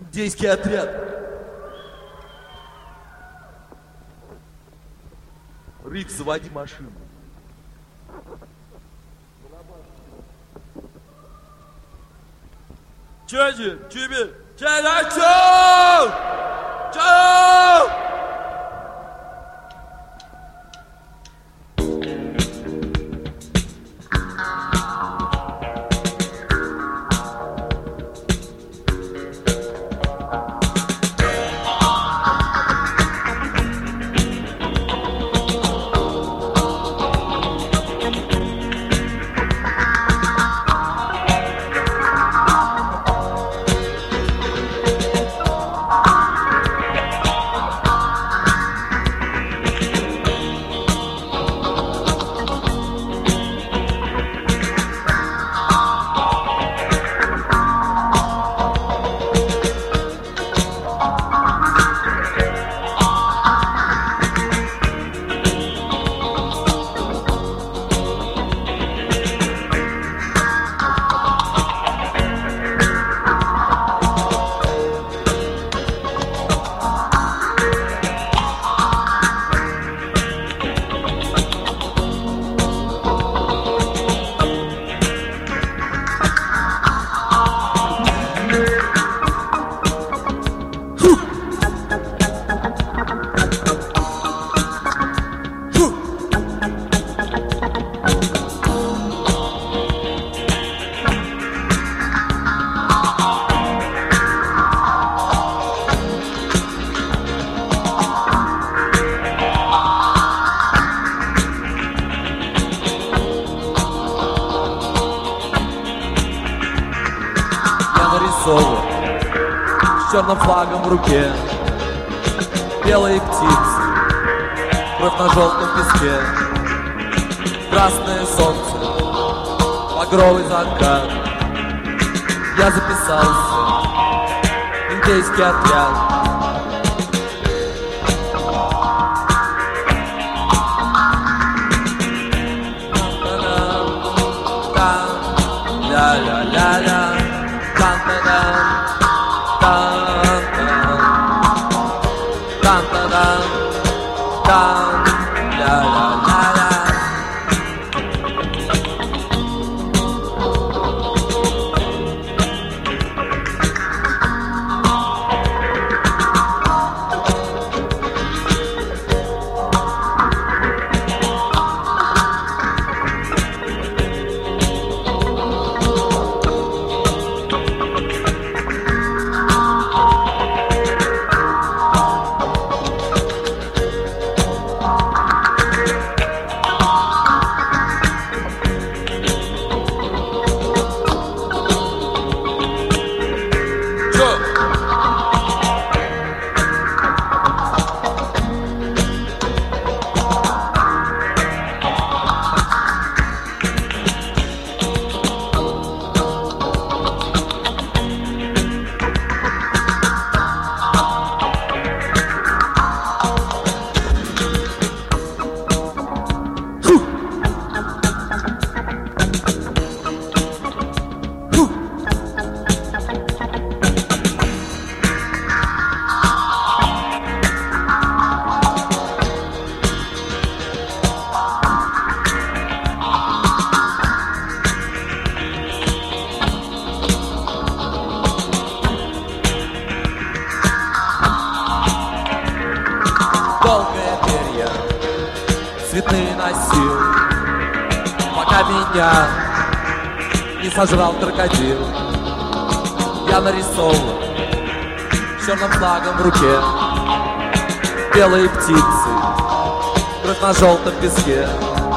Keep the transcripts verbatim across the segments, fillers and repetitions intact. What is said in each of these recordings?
Индейский отряд. Рик, заводи машину. Че же, тебе? Че, да, чё? Чё? С черным флагом в руке, белые птицы, кровь на желтом песке, красное солнце, багровый закат. Я записался, индейский отряд. Ля-ля-ля-ля, тан-та-дам. Долгое перья цветные носил, пока меня не сожрал крокодил. Я нарисован черным флагом в руке, белые птицы, кровь на желтом песке,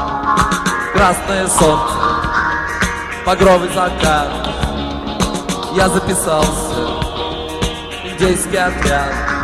красное солнце, багровый закат. Я записался, индейский отряд.